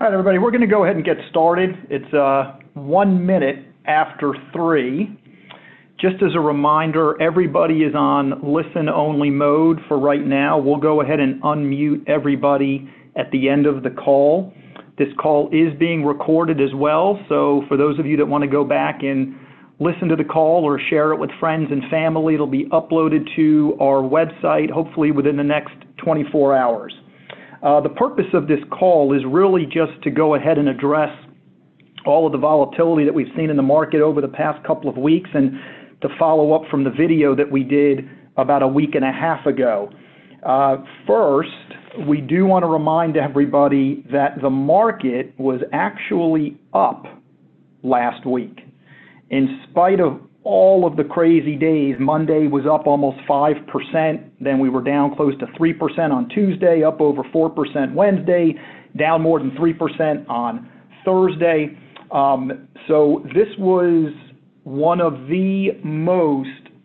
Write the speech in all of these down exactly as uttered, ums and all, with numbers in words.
All right, everybody, we're going to go ahead and get started. It's uh, one minute after three. Just as a reminder, everybody is on listen-only mode for right now. We'll go ahead and unmute everybody at the end of the call. This call is being recorded as well, so for those of you that want to go back and listen to the call or share it with friends and family, it'll be uploaded to our website, hopefully within the next twenty-four hours. Uh, the purpose of this call is really just to go ahead and address all of the volatility that we've seen in the market over the past couple of weeks and to follow up from the video that we did about a week and a half ago. Uh, first, we do want to remind everybody that the market was actually up last week. In spite of all of the crazy days, Monday was up almost five percent, then we were down close to three percent on Tuesday, up over four percent Wednesday, down more than three percent on Thursday. Um, so this was one of the most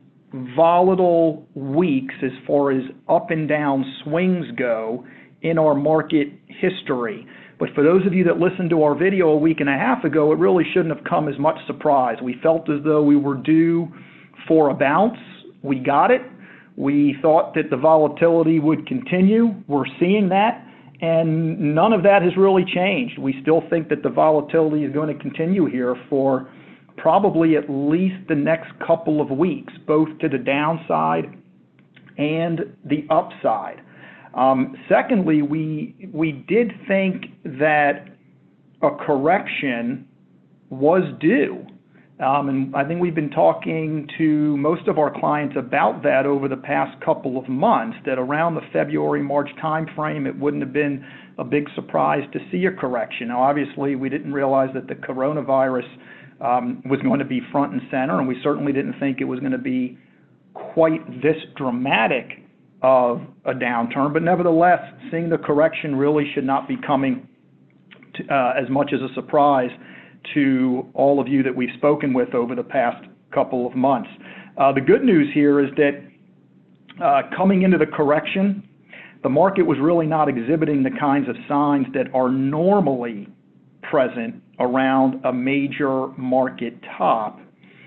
volatile weeks as far as up and down swings go in our market history. But for those of you that listened to our video a week and a half ago, it really shouldn't have come as much surprise. We felt as though we were due for a bounce. We got it. We thought that the volatility would continue. We're seeing that, and none of that has really changed. We still think that the volatility is going to continue here for probably at least the next couple of weeks, both to the downside and the upside. Um, secondly, we we did think that a correction was due. Um, and I think we've been talking to most of our clients about that over the past couple of months, that around the February, March timeframe, it wouldn't have been a big surprise to see a correction. Now, obviously, we didn't realize that the coronavirus um, was going to be front and center, and we certainly didn't think it was going to be quite this dramatic of a downturn, but nevertheless, seeing the correction really should not be coming to, uh, as much as a surprise to all of you that we've spoken with over the past couple of months. Uh, the good news here is that uh, coming into the correction, the market was really not exhibiting the kinds of signs that are normally present around a major market top.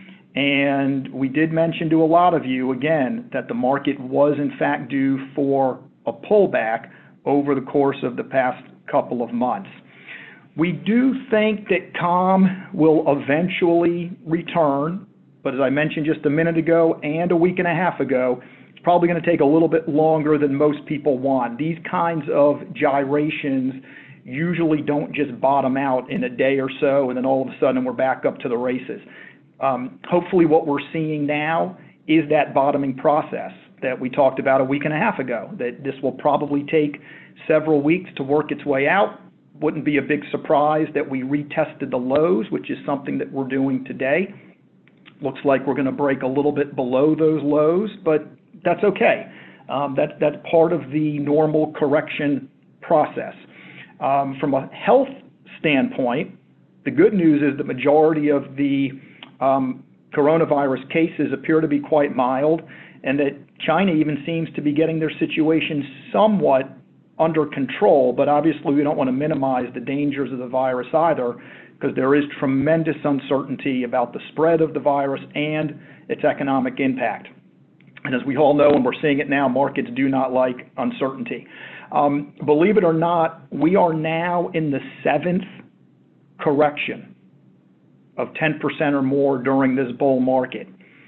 And we did mention to a lot of you, again, that the market was in fact due for a pullback over the course of the past couple of months. We do think that calm will eventually return, but as I mentioned just a minute ago and a week and a half ago, it's probably going to take a little bit longer than most people want. These kinds of gyrations usually don't just bottom out in a day or so and then all of a sudden we're back up to the races. Um, hopefully what we're seeing now is that bottoming process that we talked about a week and a half ago, that this will probably take several weeks to work its way out. Wouldn't be a big surprise that we retested the lows, which is something that we're doing today. Looks like we're going to break a little bit below those lows, but that's okay. Um, that, that's part of the normal correction process. Um, from a health standpoint, the good news is the majority of the Um, coronavirus cases appear to be quite mild, and that China even seems to be getting their situation somewhat under control, but obviously we don't want to minimize the dangers of the virus either, because there is tremendous uncertainty about the spread of the virus and its economic impact. And as we all know, and we're seeing it now, markets do not like uncertainty. Um, believe it or not, we are now in the seventh correction of ten percent or more during this bull market.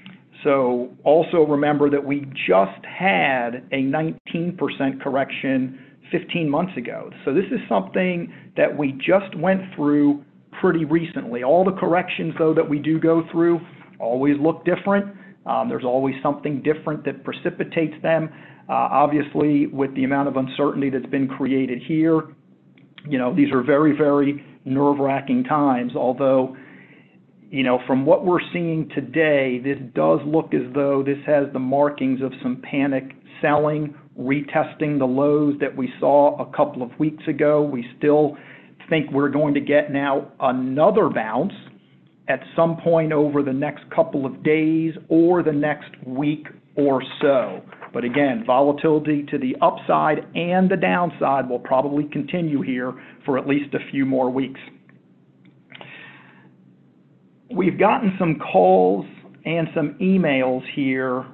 So also remember that we just had a nineteen percent correction fifteen months ago. So this is something that we just went through pretty recently. All the corrections, though, that we do go through always look different. Um, there's always something different that precipitates them. Uh, obviously, with the amount of uncertainty that's been created here, you know, these are very, very nerve-wracking times, although you know, from what we're seeing today, this does look as though this has the markings of some panic selling, retesting the lows that we saw a couple of weeks ago. We still think we're going to get now another bounce at some point over the next couple of days or the next week or so. But again, volatility to the upside and the downside will probably continue here for at least a few more weeks. We've gotten some calls and some emails here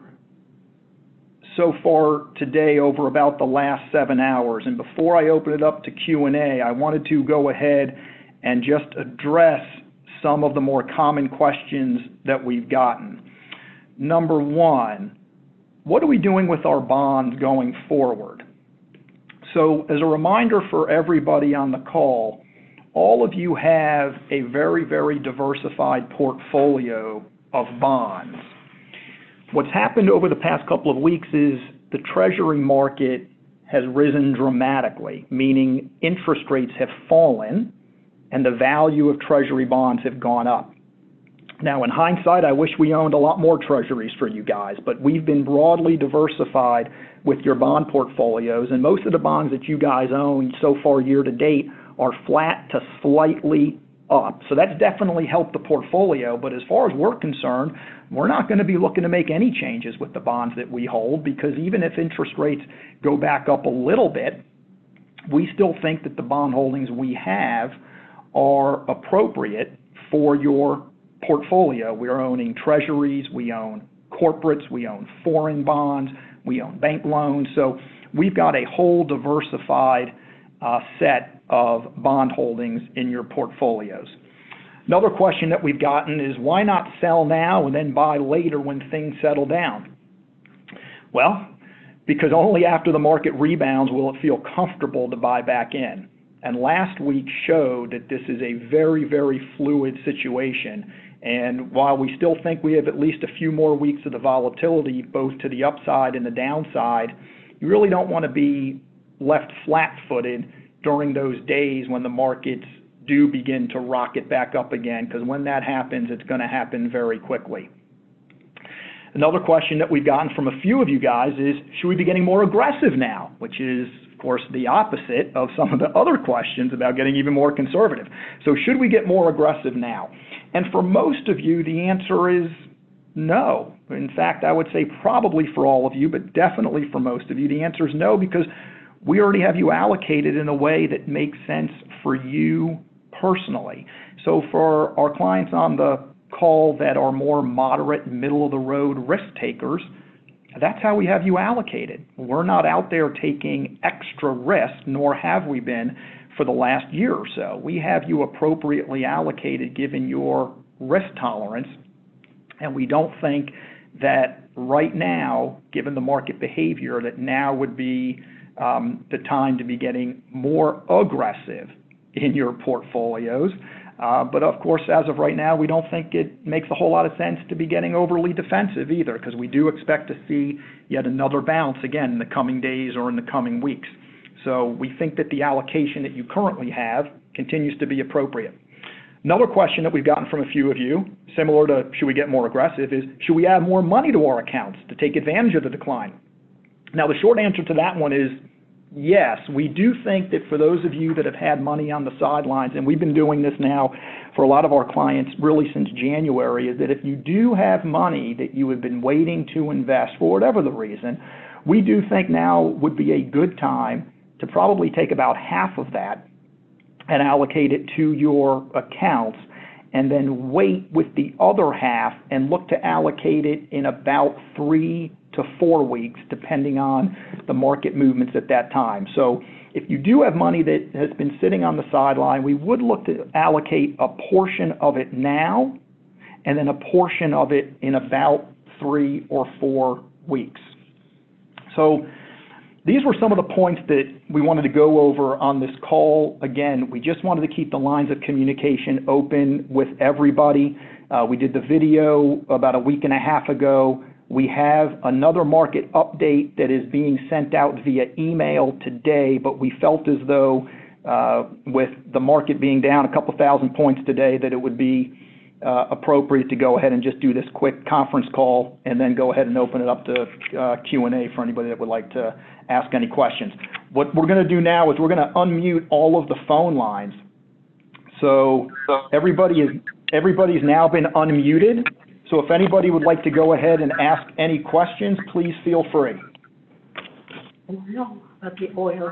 so far today over about the last seven hours. And before I open it up to Q and A, I wanted to go ahead and just address some of the more common questions that we've gotten. Number one, what are we doing with our bonds going forward? So as a reminder for everybody on the call, all of you have a very, very diversified portfolio of bonds. What's happened over the past couple of weeks is the Treasury market has risen dramatically, meaning interest rates have fallen and the value of Treasury bonds have gone up. Now, in hindsight, I wish we owned a lot more Treasuries for you guys, but we've been broadly diversified with your bond portfolios, and most of the bonds that you guys own so far year to date are flat to slightly up. So that's definitely helped the portfolio, but as far as we're concerned, we're not going to be looking to make any changes with the bonds that we hold, because even if interest rates go back up a little bit, we still think that the bond holdings we have are appropriate for your portfolio. We're owning Treasuries, we own corporates, we own foreign bonds, we own bank loans. So we've got a whole diversified uh, set of bond holdings in your portfolios. Another question that we've gotten is, why not sell now and then buy later when things settle down? Well, because only after the market rebounds will it feel comfortable to buy back in. And last week showed that this is a very, very fluid situation. And while we still think we have at least a few more weeks of the volatility, both to the upside and the downside, you really don't want to be left flat-footed during those days when the markets do begin to rocket back up again, because when that happens, it's going to happen very quickly. Another question that we've gotten from a few of you guys is, should we be getting more aggressive now? Which is, of course, the opposite of some of the other questions about getting even more conservative. So should we get more aggressive now? And for most of you, the answer is no. In fact, I would say probably for all of you, but definitely for most of you, the answer is no, because we already have you allocated in a way that makes sense for you personally. So for our clients on the call that are more moderate, middle-of-the-road risk takers, that's how we have you allocated. We're not out there taking extra risk, nor have we been for the last year or so. We have you appropriately allocated given your risk tolerance, and we don't think that right now, given the market behavior, that now would be um, the time to be getting more aggressive in your portfolios. Uh, but of course, as of right now, we don't think it makes a whole lot of sense to be getting overly defensive either, because we do expect to see yet another bounce again in the coming days or in the coming weeks. So we think that the allocation that you currently have continues to be appropriate. Another question that we've gotten from a few of you, similar to should we get more aggressive, is should we add more money to our accounts to take advantage of the decline? Now, the short answer to that one is yes. We do think that for those of you that have had money on the sidelines, and we've been doing this now for a lot of our clients really since January, is that if you do have money that you have been waiting to invest for whatever the reason, we do think now would be a good time to probably take about half of that and allocate it to your accounts, and then wait with the other half and look to allocate it in about three to four weeks, depending on the market movements at that time. So if you do have money that has been sitting on the sideline, we would look to allocate a portion of it now and then a portion of it in about three or four weeks. So these were some of the points that we wanted to go over on this call. Again, we just wanted to keep the lines of communication open with everybody. Uh, we did the video about a week and a half ago. We have another market update that is being sent out via email today, but we felt as though uh, with the market being down a couple thousand points today that it would be uh, appropriate to go ahead and just do this quick conference call and then go ahead and open it up to uh, Q and A for anybody that would like to ask any questions. What we're going to do now is we're going to unmute all of the phone lines. So everybody is everybody's now been unmuted. So if anybody would like to go ahead and ask any questions, please feel free. of the oil.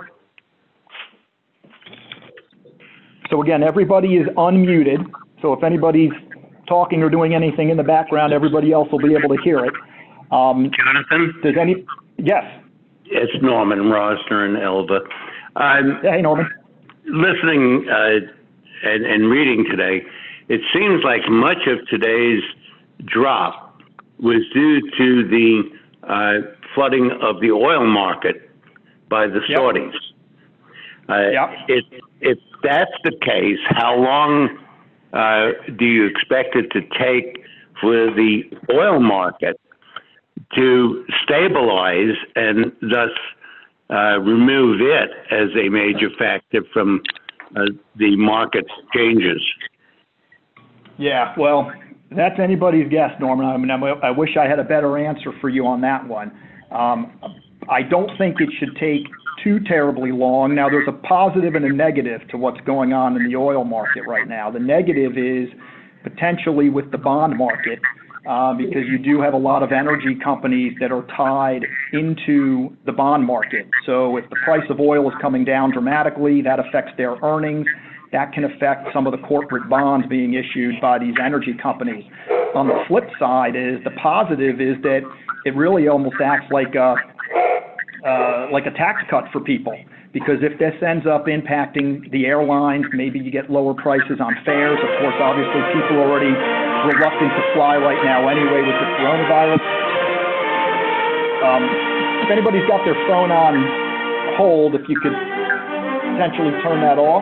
So again, everybody is unmuted. So if anybody's talking or doing anything in the background, everybody else will be able to hear it. Um, Jonathan? does any, yes. It's Norman Rosner in Elba. Um, Hey, Norman. Listening uh, and, and reading today, it seems like much of today's drop was due to the uh, flooding of the oil market by the Yep. Saudis. Uh, Yep. if, if that's the case, how long uh, do you expect it to take for the oil market to stabilize and thus uh, remove it as a major factor from uh, the market changes? Yeah, well, that's anybody's guess, Norman. I mean, I'm, I wish I had a better answer for you on that one. Um, I don't think it should take too terribly long. Now, there's a positive and a negative to what's going on in the oil market right now. The negative is potentially with the bond market, uh, because you do have a lot of energy companies that are tied into the bond market. So if the price of oil is coming down dramatically, that affects their earnings. That can affect some of the corporate bonds being issued by these energy companies. On the flip side is the positive is that it really almost acts like a uh, like a tax cut for people, because if this ends up impacting the airlines, maybe you get lower prices on fares. Of course, obviously, people are already reluctant to fly right now anyway with the coronavirus. Um, if anybody's got their phone on hold, if you could potentially turn that off.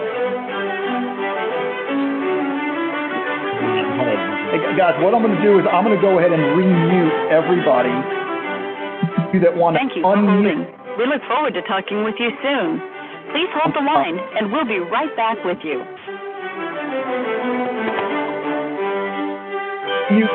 Hey, guys, what I'm going to do is I'm going to go ahead and remute everybody. You that want Thank to you for unmute. holding. We look forward to talking with you soon. Please hold the line, and we'll be right back with you. You.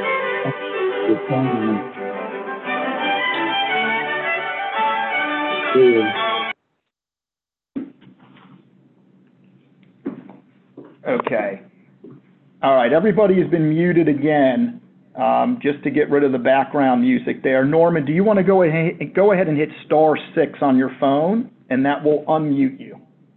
Okay. All right, everybody has been muted again, um, just to get rid of the background music there. Norman, do you want to go ahead, go ahead and hit star six on your phone, and that will unmute you.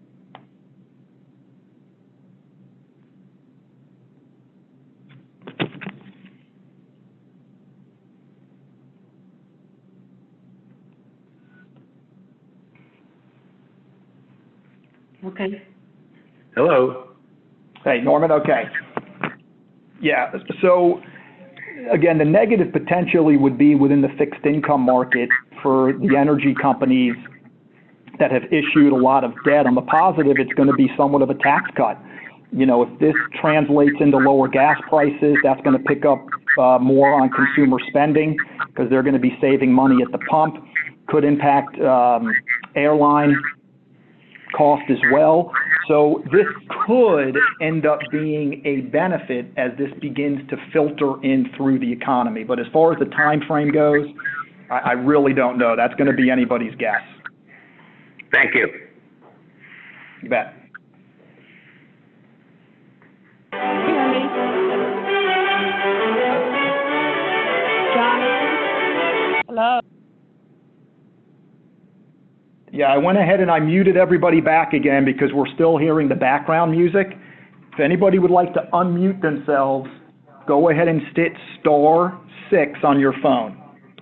Okay. Hello? Hey, Norman, okay. Yeah, so again, the negative potentially would be within the fixed income market for the energy companies that have issued a lot of debt. On the positive, it's going to be somewhat of a tax cut. You know, if this translates into lower gas prices, that's going to pick up uh, more on consumer spending because they're going to be saving money at the pump. Could impact um, airline cost as well. So this could end up being a benefit as this begins to filter in through the economy. But as far as the time frame goes, I, I really don't know. That's going to be anybody's guess. Thank you. You bet. Hear me? Jonathan? Hello? Yeah, I went ahead and I muted everybody back again because we're still hearing the background music. If anybody would like to unmute themselves, go ahead and hit star six on your phone.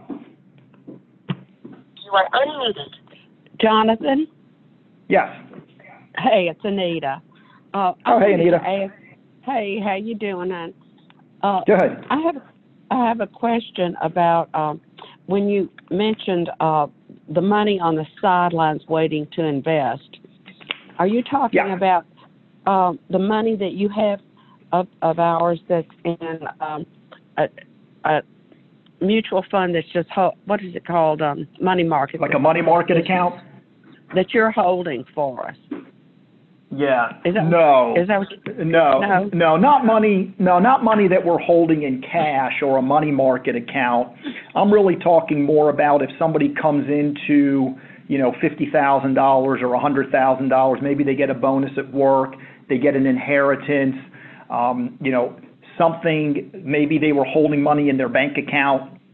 You are unmuted. Jonathan? Yes. Hey, it's Anita. Uh, Oh, hey, I wanted Anita. to ask- hey, how you doing, hon? Uh, Good. I have I have a question about um, when you mentioned uh, the money on the sidelines waiting to invest. Are you talking Yeah. about uh, the money that you have of, of ours that's in um, a, a mutual fund that's just ho- what is it called? Um, money market. Like a money market account? that you're holding for us. Yeah. Is that, no. Is that what you, No, No. no, not money. No, not money that we're holding in cash or a money market account. I'm really talking more about if somebody comes into, you know, fifty thousand dollars or a hundred thousand dollars. Maybe they get a bonus at work. They get an inheritance. Um, you know, something. Maybe they were holding money in their bank account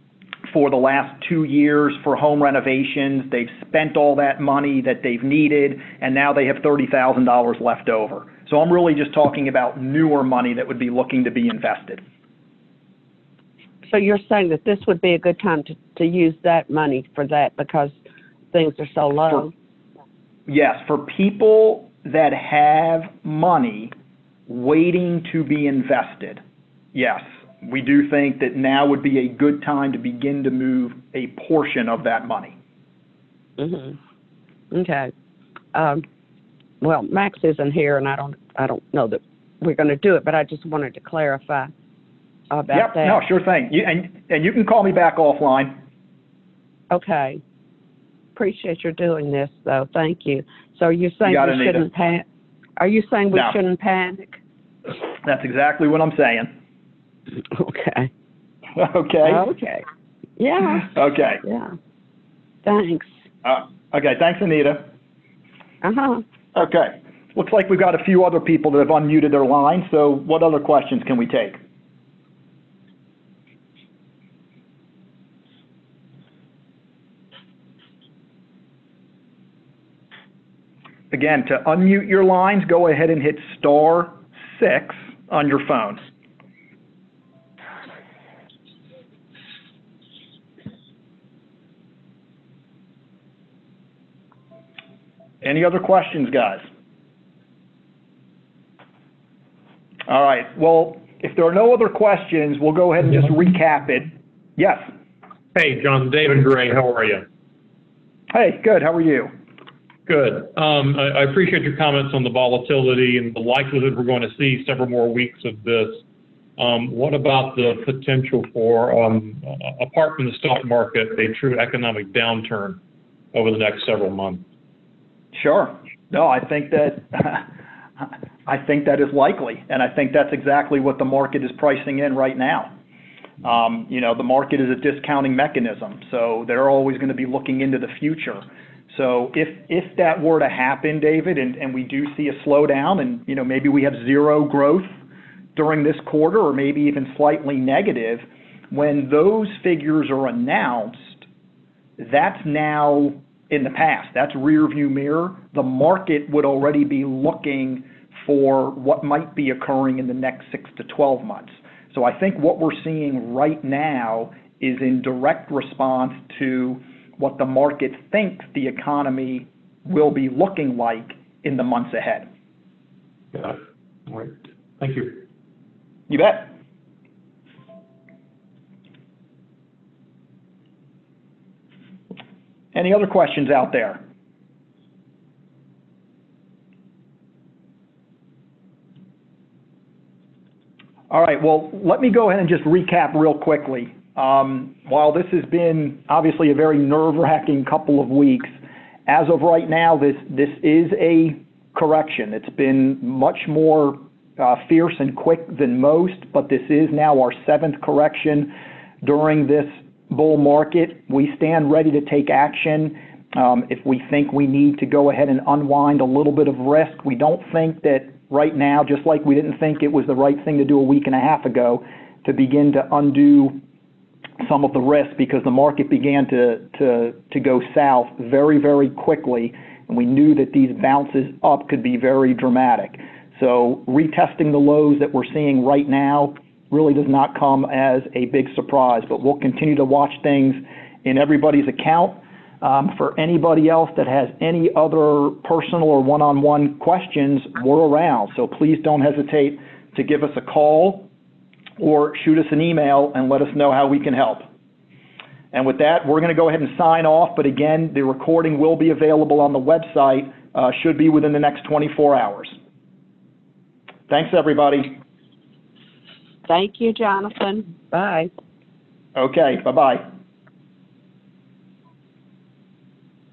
for the last two years for home renovations. They've spent all that money that they've needed, and now they have thirty thousand dollars left over. So I'm really just talking about newer money that would be looking to be invested. So you're saying that this would be a good time to, to use that money for that because things are so low? For, yes, for people that have money waiting to be invested, yes. We do think that now would be a good time to begin to move a portion of that money. Mm-hmm. Okay. Um, well, Max isn't here, and I don't, I don't know that we're going to do it, but I just wanted to clarify about yep, that. no, sure thing. You, and, and you can call me back offline. Okay. Appreciate your doing this, though. Thank you. So are you saying you we shouldn't panic? Are you saying we no. shouldn't panic? That's exactly what I'm saying. Okay. Okay. Okay. Yeah. Okay. Yeah. Thanks. Uh, okay. Thanks, Anita. Uh-huh. Okay. Looks like we've got a few other people that have unmuted their line. So what other questions can we take? Again, to unmute your lines, go ahead and hit star six on your phone. Any other questions, guys? All right. Well, if there are no other questions, we'll go ahead and just recap it. Yes. Hey, John, David Gray, how are you? Hey, good. How are you? Good. Um, I, I appreciate your comments on the volatility and the likelihood we're going to see several more weeks of this. Um, what about the potential for, um, uh, apart from the stock market, a true economic downturn over the next several months? Sure. No, I think that I think that is likely, and I think that's exactly what the market is pricing in right now. Um, you know, the market is a discounting mechanism, so they're always going to be looking into the future. So if if that were to happen, David, and, and we do see a slowdown, and you know maybe we have zero growth during this quarter, or maybe even slightly negative, when those figures are announced, that's now in the past. That's rear view mirror. The market would already be looking for what might be occurring in the next six to twelve months. So I think what we're seeing right now is in direct response to what the market thinks the economy will be looking like in the months ahead. Got it. All right. Thank you. You bet. Any other questions out there? All right, well, let me go ahead and just recap real quickly. Um, while this has been obviously a very nerve-wracking couple of weeks, as of right now, this, this is a correction. It's been much more uh, fierce and quick than most, but this is now our seventh correction during this bull market. We stand ready to take action um, if we think we need to go ahead and unwind a little bit of risk. We don't think that right now, just like we didn't think it was the right thing to do a week and a half ago, to begin to undo some of the risk, because the market began to, to, to go south very, very quickly, and we knew that these bounces up could be very dramatic. So retesting the lows that we're seeing right now really does not come as a big surprise, but we'll continue to watch things in everybody's account. Um, for anybody else that has any other personal or one-on-one questions, we're around. So please don't hesitate to give us a call or shoot us an email and let us know how we can help. And with that, we're going to go ahead and sign off. But again, the recording will be available on the website, uh, should be within the next twenty-four hours. Thanks, everybody. Thank you, Jonathan. Bye. Okay, bye-bye.